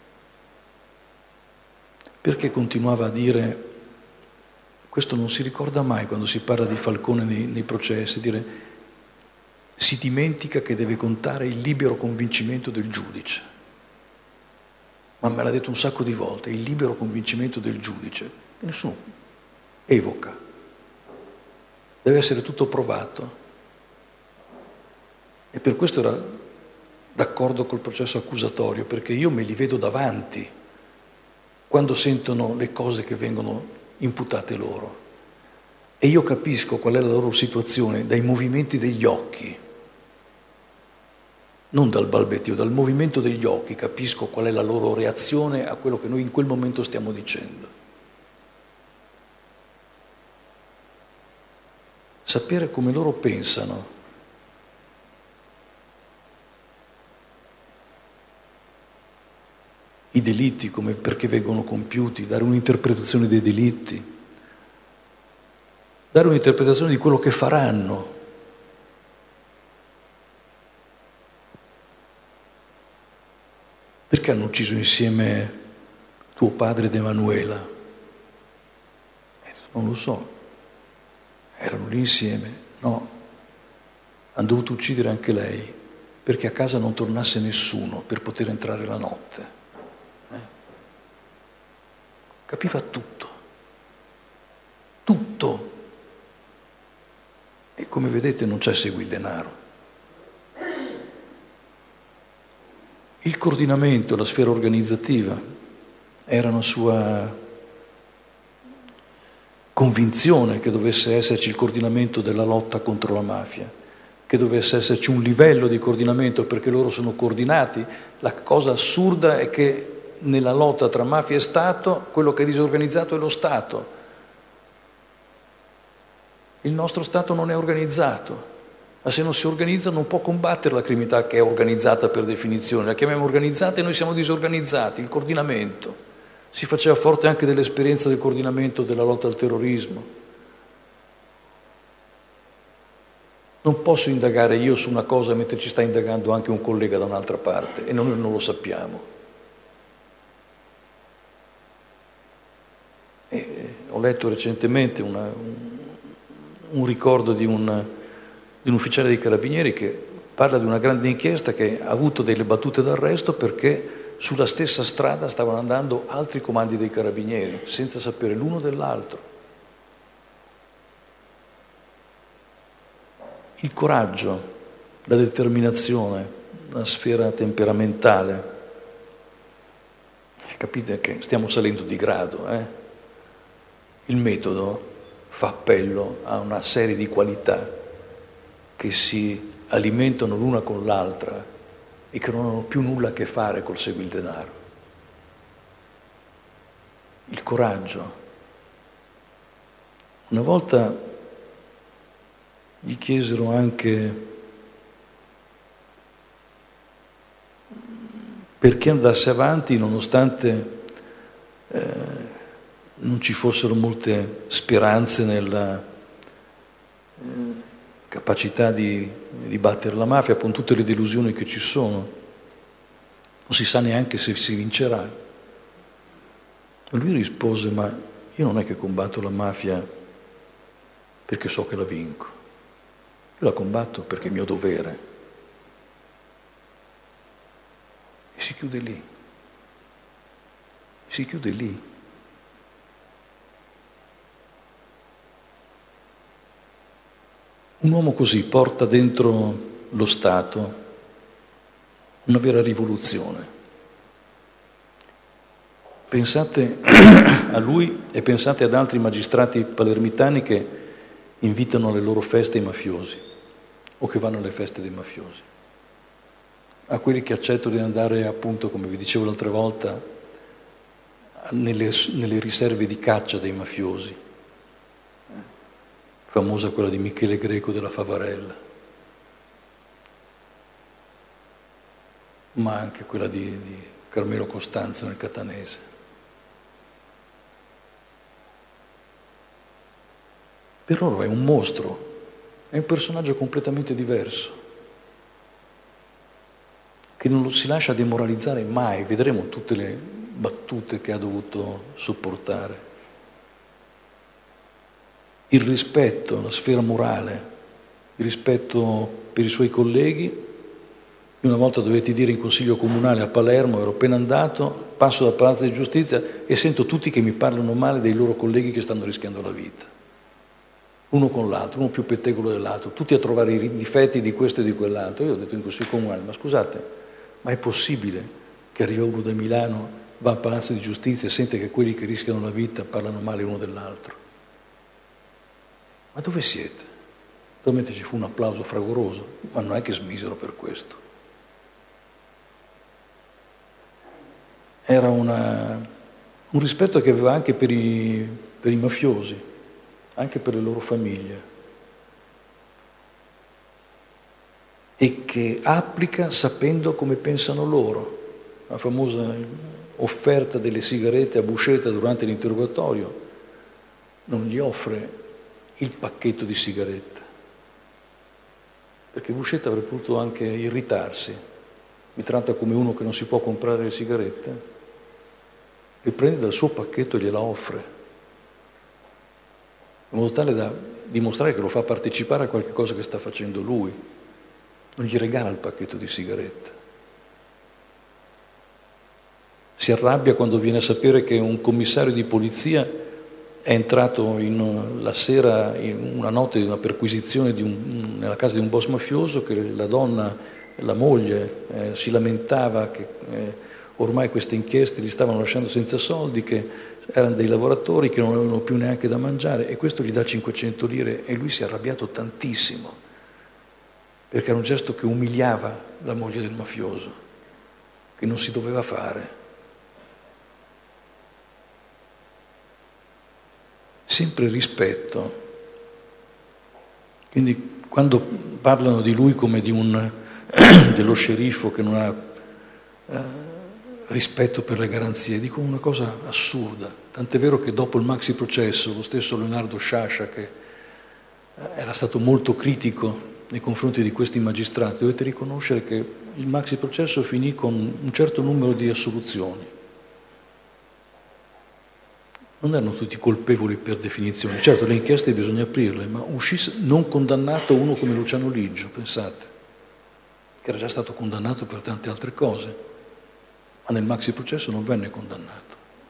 Perché continuava a dire, questo non si ricorda mai quando si parla di Falcone nei, nei processi, dire si dimentica che deve contare il libero convincimento del giudice. Ma me l'ha detto un sacco di volte, il libero convincimento del giudice. Nessuno evoca. Deve essere tutto provato. E per questo era d'accordo col processo accusatorio, perché io me li vedo davanti quando sentono le cose che vengono imputate loro. E io capisco qual è la loro situazione dai movimenti degli occhi. Non dal balbettio, dal movimento degli occhi capisco qual è la loro reazione a quello che noi in quel momento stiamo dicendo. Sapere come loro pensano i delitti, come perché vengono compiuti, dare un'interpretazione dei delitti, dare un'interpretazione di quello che faranno. Perché hanno ucciso insieme tuo padre ed Emanuela? Eh, non lo so. Erano lì insieme. No. Hanno dovuto uccidere anche lei, perché a casa non tornasse nessuno per poter entrare la notte. Eh? Capiva tutto. Tutto. E come vedete non c'è segui il denaro. Il coordinamento, la sfera organizzativa era una sua convinzione che dovesse esserci il coordinamento della lotta contro la mafia, che dovesse esserci un livello di coordinamento perché loro sono coordinati. La cosa assurda è che nella lotta tra mafia e Stato quello che è disorganizzato è lo Stato. Il nostro Stato non è organizzato. Ma se non si organizza non può combattere la criminalità che è organizzata per definizione. La chiamiamo organizzata e noi siamo disorganizzati. Il coordinamento. Si faceva forte anche dell'esperienza del coordinamento della lotta al terrorismo. Non posso indagare io su una cosa mentre ci sta indagando anche un collega da un'altra parte e noi non lo sappiamo. E ho letto recentemente una, un, un ricordo di un... di un ufficiale dei Carabinieri che parla di una grande inchiesta che ha avuto delle battute d'arresto perché sulla stessa strada stavano andando altri comandi dei Carabinieri, senza sapere l'uno dell'altro. Il coraggio, la determinazione, la sfera temperamentale. Capite che stiamo salendo di grado, eh? Il metodo fa appello a una serie di qualità che si alimentano l'una con l'altra e che non hanno più nulla a che fare col segui il denaro. Il coraggio. Una volta gli chiesero anche perché andasse avanti nonostante eh, non ci fossero molte speranze nella eh, capacità di, di battere la mafia, con tutte le delusioni che ci sono. Non si sa neanche se si vincerà. E lui rispose, ma io non è che combatto la mafia perché so che la vinco. Io la combatto perché è mio dovere. E si chiude lì. Si chiude lì. Un uomo così porta dentro lo Stato una vera rivoluzione. Pensate a lui e pensate ad altri magistrati palermitani che invitano alle loro feste i mafiosi o che vanno alle feste dei mafiosi. A quelli che accettano di andare, appunto, come vi dicevo l'altra volta, nelle, nelle riserve di caccia dei mafiosi. Famosa quella di Michele Greco della Favarella, ma anche quella di, di Carmelo Costanzo nel Catanese. Per loro è un mostro, è un personaggio completamente diverso, che non lo si lascia demoralizzare mai. Vedremo tutte le battute che ha dovuto sopportare. Il rispetto, la sfera morale, il rispetto per i suoi colleghi. Una volta dovetti dire in consiglio comunale a Palermo, ero appena andato, passo dal Palazzo di Giustizia e sento tutti che mi parlano male dei loro colleghi che stanno rischiando la vita. Uno con l'altro, uno più pettegolo dell'altro, tutti a trovare i difetti di questo e di quell'altro. Io ho detto in consiglio comunale, ma scusate, ma è possibile che arriva uno da Milano, va al Palazzo di Giustizia e sente che quelli che rischiano la vita parlano male uno dell'altro? Ma dove siete? Naturalmente ci fu un applauso fragoroso, ma non è che smisero per questo. Era una, un rispetto che aveva anche per i, per i mafiosi, anche per le loro famiglie, e che applica sapendo come pensano loro. La famosa offerta delle sigarette a Buscetta durante l'interrogatorio, non gli offre il pacchetto di sigarette, perché Buscetta avrebbe potuto anche irritarsi, mi tratta come uno che non si può comprare le sigarette, e prende dal suo pacchetto e gliela offre, in modo tale da dimostrare che lo fa partecipare a qualche cosa che sta facendo lui, non gli regala il pacchetto di sigarette. Si arrabbia quando viene a sapere che un commissario di polizia è entrato in, la sera, in una notte di una perquisizione di un, nella casa di un boss mafioso, che la donna, la moglie, eh, si lamentava che eh, ormai queste inchieste li stavano lasciando senza soldi, che erano dei lavoratori che non avevano più neanche da mangiare, e questo gli dà cinquecento lire, e lui si è arrabbiato tantissimo, perché era un gesto che umiliava la moglie del mafioso, che non si doveva fare. Sempre rispetto. Quindi quando parlano di lui come di un dello sceriffo che non ha eh, rispetto per le garanzie, dicono una cosa assurda, tant'è vero che dopo il maxi processo lo stesso Leonardo Sciascia, che era stato molto critico nei confronti di questi magistrati, dovete riconoscere che il maxi processo finì con un certo numero di assoluzioni. Non erano tutti colpevoli per definizione, certo le inchieste bisogna aprirle, ma uscì non condannato uno come Luciano Liggio, pensate, che era già stato condannato per tante altre cose, ma nel maxi processo non venne condannato.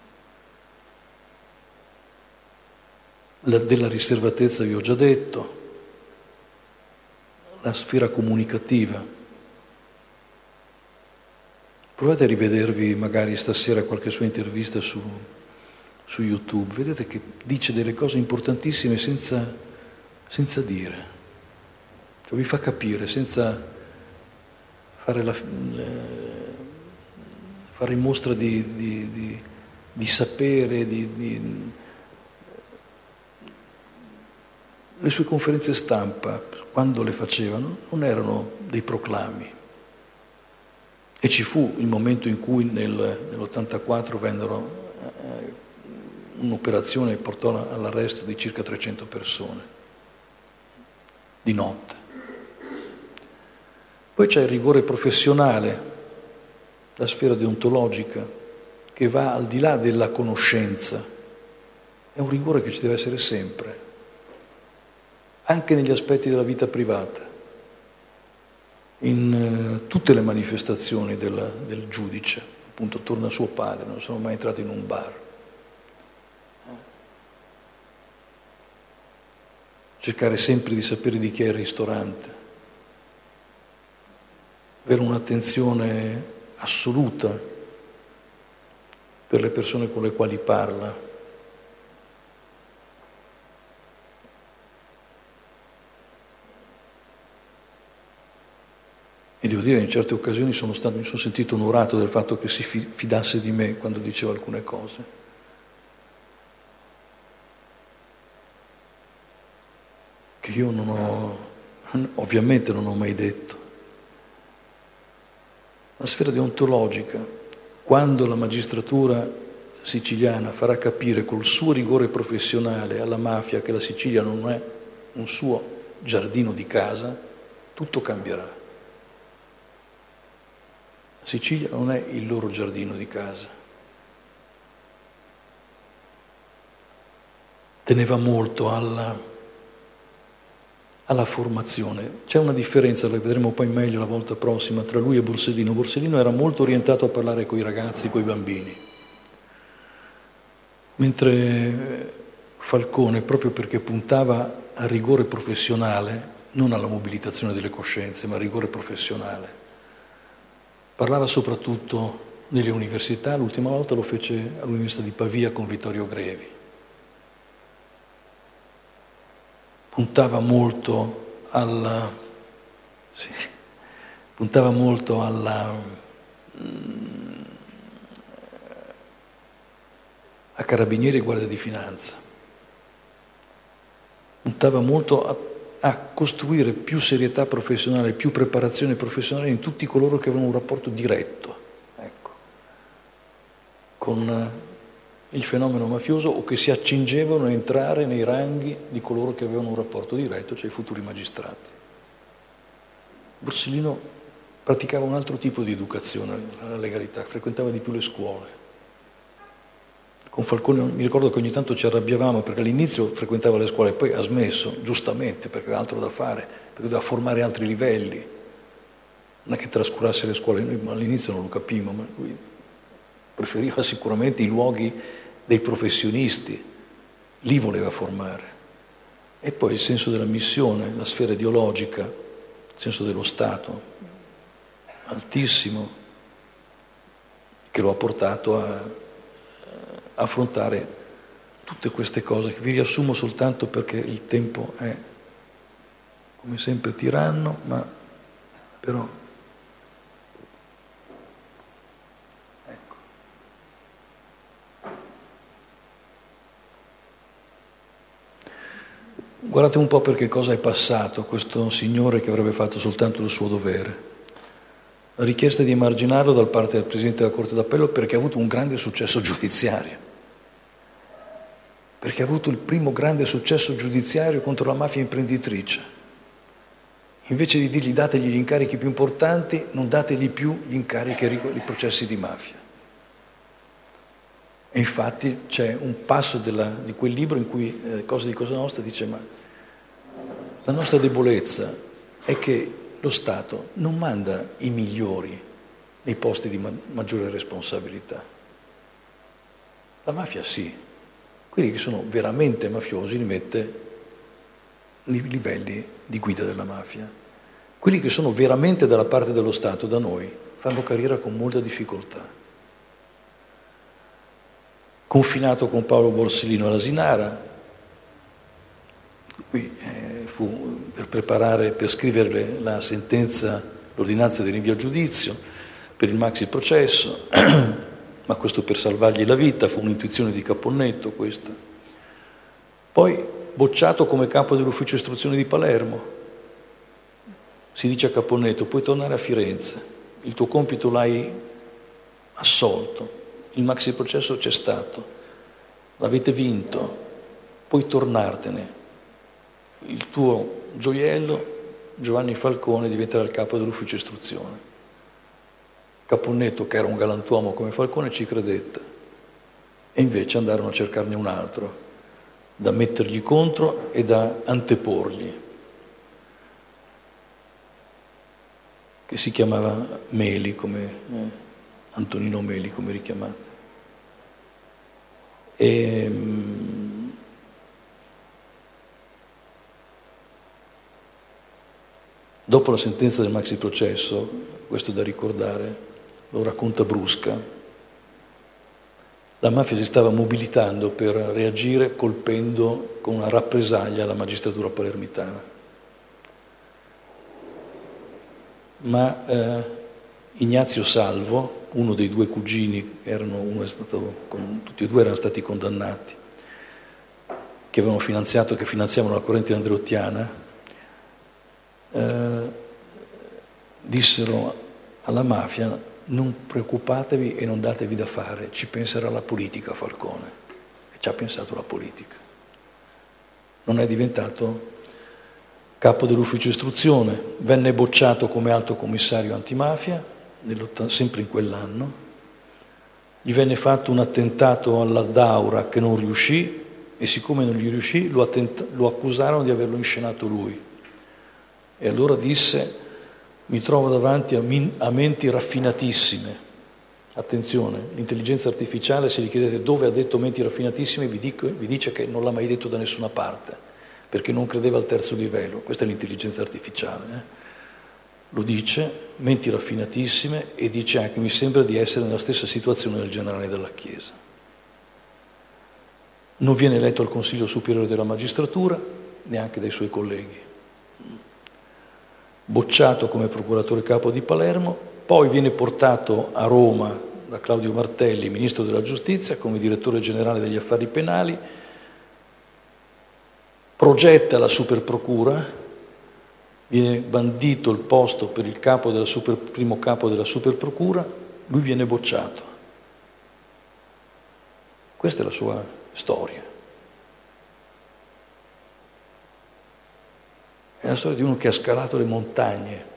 La, della riservatezza vi ho già detto, la sfera comunicativa. Provate a rivedervi magari stasera qualche sua intervista su su YouTube, vedete che dice delle cose importantissime senza, senza dire, cioè vi fa capire senza fare, la, fare in mostra di, di, di, di sapere, di, di... Le sue conferenze stampa, quando le facevano, non erano dei proclami, e ci fu il momento in cui nel, nell'ottantaquattro vennero eh, un'operazione che portò all'arresto di circa trecento persone, di notte. Poi c'è il rigore professionale, la sfera deontologica, che va al di là della conoscenza. È un rigore che ci deve essere sempre, anche negli aspetti della vita privata, in uh, tutte le manifestazioni del, del giudice. Appunto, torna suo padre, non sono mai entrato in un bar. Cercare sempre di sapere di chi è il ristorante, avere un'attenzione assoluta per le persone con le quali parla. E devo dire, in certe occasioni sono stato, mi sono sentito onorato del fatto che si fidasse di me quando dicevo alcune cose. Che io non ho, ovviamente non ho mai detto. La sfera deontologica, quando la magistratura siciliana farà capire col suo rigore professionale alla mafia che la Sicilia non è un suo giardino di casa, tutto cambierà. La Sicilia non è il loro giardino di casa. Teneva molto alla alla formazione. C'è una differenza, la vedremo poi meglio la volta prossima, tra lui e Borsellino. Borsellino era molto orientato a parlare con i ragazzi, con i bambini, mentre Falcone, proprio perché puntava al rigore professionale, non alla mobilitazione delle coscienze, ma al rigore professionale, parlava soprattutto nelle università. L'ultima volta lo fece all'Università di Pavia con Vittorio Grevi. Puntava molto alla, sì, puntava molto alla, a Carabinieri e Guardia di Finanza. Puntava molto a, a costruire più serietà professionale, più preparazione professionale in tutti coloro che avevano un rapporto diretto. Ecco. con il fenomeno mafioso o che si accingevano a entrare nei ranghi di coloro che avevano un rapporto diretto, cioè i futuri magistrati. Borsellino praticava un altro tipo di educazione alla legalità, frequentava di più le scuole. Con Falcone mi ricordo che ogni tanto ci arrabbiavamo perché all'inizio frequentava le scuole e poi ha smesso, giustamente, perché aveva altro da fare, perché doveva formare altri livelli. Non è che trascurasse le scuole, noi all'inizio non lo capimmo, ma lui preferiva sicuramente i luoghi dei professionisti, lì voleva formare. E poi il senso della missione, la sfera ideologica, il senso dello Stato, altissimo, che lo ha portato a affrontare tutte queste cose che vi riassumo soltanto perché il tempo è come sempre tiranno, ma però ecco. Guardate un po' per che cosa è passato questo signore che avrebbe fatto soltanto il suo dovere. La richiesta di emarginarlo da parte del Presidente della Corte d'Appello perché ha avuto un grande successo giudiziario. Perché ha avuto il primo grande successo giudiziario contro la mafia imprenditrice. Invece di dirgli dategli gli incarichi più importanti, non dategli più gli incarichi i processi di mafia. E infatti c'è un passo della, di quel libro in cui eh, Cosa di Cosa Nostra dice ma la nostra debolezza è che lo Stato non manda i migliori nei posti di ma- maggiore responsabilità. La mafia sì. Quelli che sono veramente mafiosi li mette nei livelli di guida della mafia. Quelli che sono veramente dalla parte dello Stato, da noi, fanno carriera con molta difficoltà. Confinato con Paolo Borsellino all'Asinara, qui eh, fu per preparare, per scrivere la sentenza, l'ordinanza di rinvio a giudizio per il maxi processo, ma questo per salvargli la vita, fu un'intuizione di Caponnetto questa. Poi bocciato come capo dell'ufficio istruzione di Palermo, si dice a Caponnetto, puoi tornare a Firenze, il tuo compito l'hai assolto, il maxi processo c'è stato, l'avete vinto, puoi tornartene, il tuo gioiello, Giovanni Falcone, diventerà il capo dell'ufficio istruzione. Caponnetto, che era un galantuomo come Falcone, ci credette e invece andarono a cercarne un altro da mettergli contro e da anteporgli, che si chiamava Meli, come eh, Antonino Meli, come richiamate. E, mh, dopo la sentenza del maxi processo, questo è da ricordare, lo racconta Brusca, la mafia si stava mobilitando per reagire colpendo con una rappresaglia la magistratura palermitana. Ma eh, Ignazio Salvo, uno dei due cugini, erano, uno è stato, con, tutti e due erano stati condannati, che avevano finanziato, che finanziavano la corrente andreottiana, eh, dissero alla mafia: non preoccupatevi e non datevi da fare, ci penserà la politica Falcone. E ci ha pensato la politica. Non è diventato capo dell'ufficio istruzione, venne bocciato come alto commissario antimafia, sempre in quell'anno, gli venne fatto un attentato alla Daura che non riuscì e siccome non gli riuscì lo, attent- lo accusarono di averlo inscenato lui. E allora disse: mi trovo davanti a, min- a menti raffinatissime. Attenzione, l'intelligenza artificiale, se gli chiedete dove ha detto menti raffinatissime, vi, dico, vi dice che non l'ha mai detto da nessuna parte, perché non credeva al terzo livello. Questa è l'intelligenza artificiale. Eh? Lo dice, menti raffinatissime, e dice anche: mi sembra di essere nella stessa situazione del generale della Chiesa. Non viene eletto al Consiglio Superiore della Magistratura, neanche dai suoi colleghi. Bocciato come procuratore capo di Palermo, poi viene portato a Roma da Claudio Martelli, ministro della Giustizia, come direttore generale degli affari penali, progetta la superprocura, viene bandito il posto per il capo della super, primo capo della superprocura, lui viene bocciato. Questa è la sua storia. È la storia di uno che ha scalato le montagne,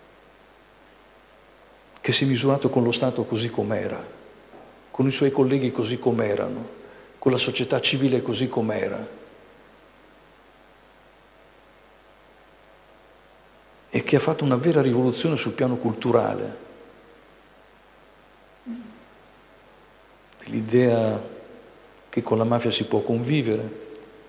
che si è misurato con lo Stato così com'era, con i suoi colleghi così com'erano, con la società civile così com'era, e che ha fatto una vera rivoluzione sul piano culturale. L'idea che con la mafia si può convivere,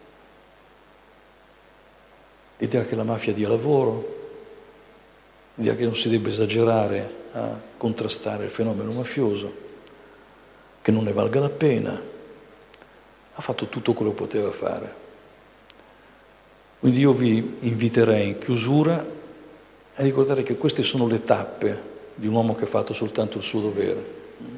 l'idea che la mafia dia lavoro, l'idea che non si debba esagerare a contrastare il fenomeno mafioso, che non ne valga la pena. Ha fatto tutto quello che poteva fare. Quindi io vi inviterei in chiusura a ricordare che queste sono le tappe di un uomo che ha fatto soltanto il suo dovere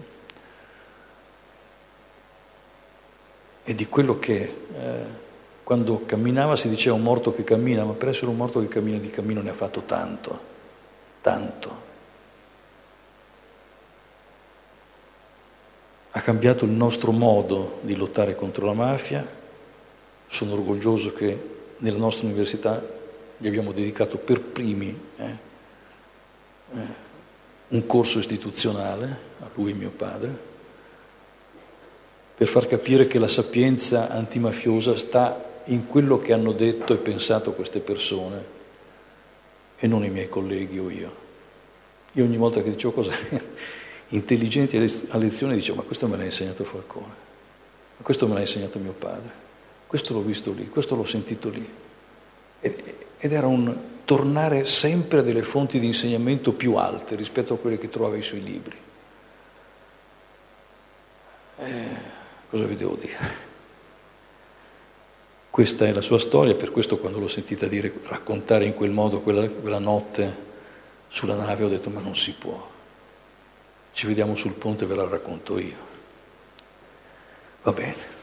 e di quello che eh, quando camminava si diceva un morto che cammina, ma per essere un morto che cammina di cammino ne ha fatto tanto, tanto. Ha cambiato il nostro modo di lottare contro la mafia. Sono orgoglioso che nella nostra università gli abbiamo dedicato per primi eh, eh, un corso istituzionale, a lui e mio padre, per far capire che la sapienza antimafiosa sta in quello che hanno detto e pensato queste persone e non i miei colleghi o io. Io ogni volta che dicevo cose intelligenti a lezione dicevo: ma questo me l'ha insegnato Falcone, ma questo me l'ha insegnato mio padre, questo l'ho visto lì, questo l'ho sentito lì. Ed era un tornare sempre a delle fonti di insegnamento più alte rispetto a quelle che trovava sui libri. Eh, cosa vi devo dire? Questa è la sua storia, per questo quando l'ho sentita dire, raccontare in quel modo quella, quella notte sulla nave ho detto: ma non si può. Ci vediamo sul ponte e ve la racconto io. Va bene.